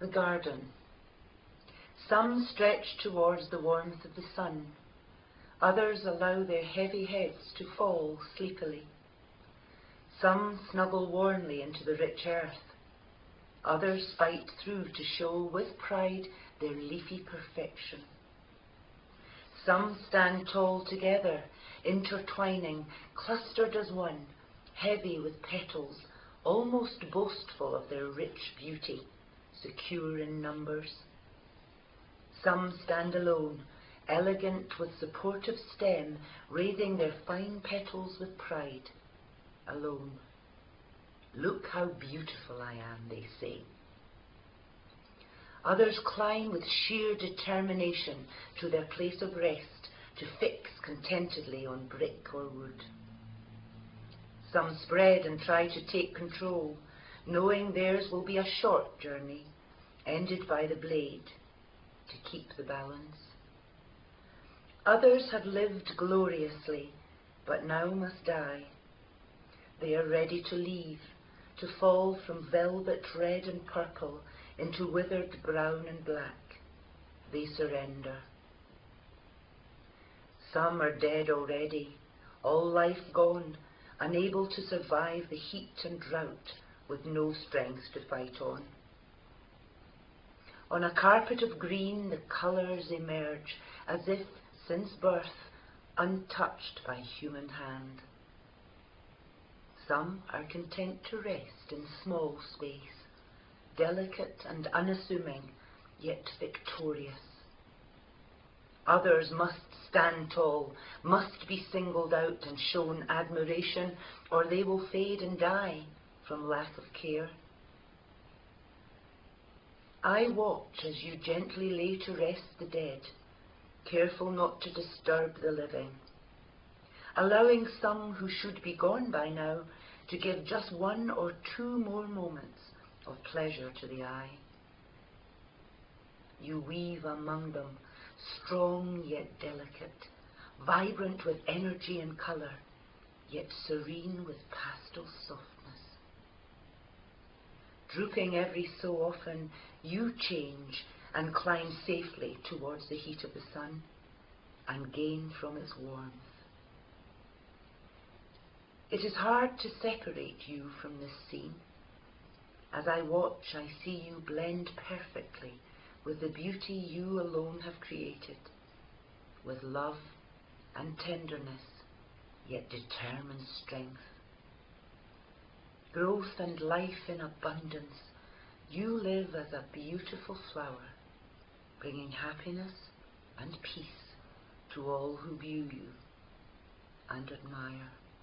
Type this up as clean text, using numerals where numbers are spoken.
The garden. Some stretch towards the warmth of the sun. Others allow their heavy heads to fall sleepily. Some snuggle warmly into the rich earth. Others fight through to show with pride their leafy perfection. Some stand tall together, intertwining, clustered as one, heavy with petals, almost boastful of their rich beauty, secure in numbers. Some stand alone, elegant with supportive stem, raising their fine petals with pride, alone. Look how beautiful I am, they say. Others climb with sheer determination to their place of rest, to fix contentedly on brick or wood. Some spread and try to take control, knowing theirs will be a short journey, ended by the blade, to keep the balance. Others have lived gloriously, but now must die. They are ready to leave, to fall from velvet red and purple into withered brown and black. They surrender. Some are dead already, all life gone, unable to survive the heat and drought, with no strength to fight on. On a carpet of green the colours emerge, as if, since birth, untouched by human hand. Some are content to rest in small space, delicate and unassuming, yet victorious. Others must stand tall, must be singled out and shown admiration, or they will fade and die from lack of care. I watch as you gently lay to rest the dead, careful not to disturb the living, allowing some who should be gone by now to give just 1 or 2 more moments of pleasure to the eye. You weave among them, strong yet delicate, vibrant with energy and colour, yet serene with pastel softness. Drooping every so often, you change and climb safely towards the heat of the sun and gain from its warmth. It is hard to separate you from this scene. As I watch, I see you blend perfectly with the beauty you alone have created, with love and tenderness, yet determined strength. Growth and life in abundance, you live as a beautiful flower, bringing happiness and peace to all who view you and admire.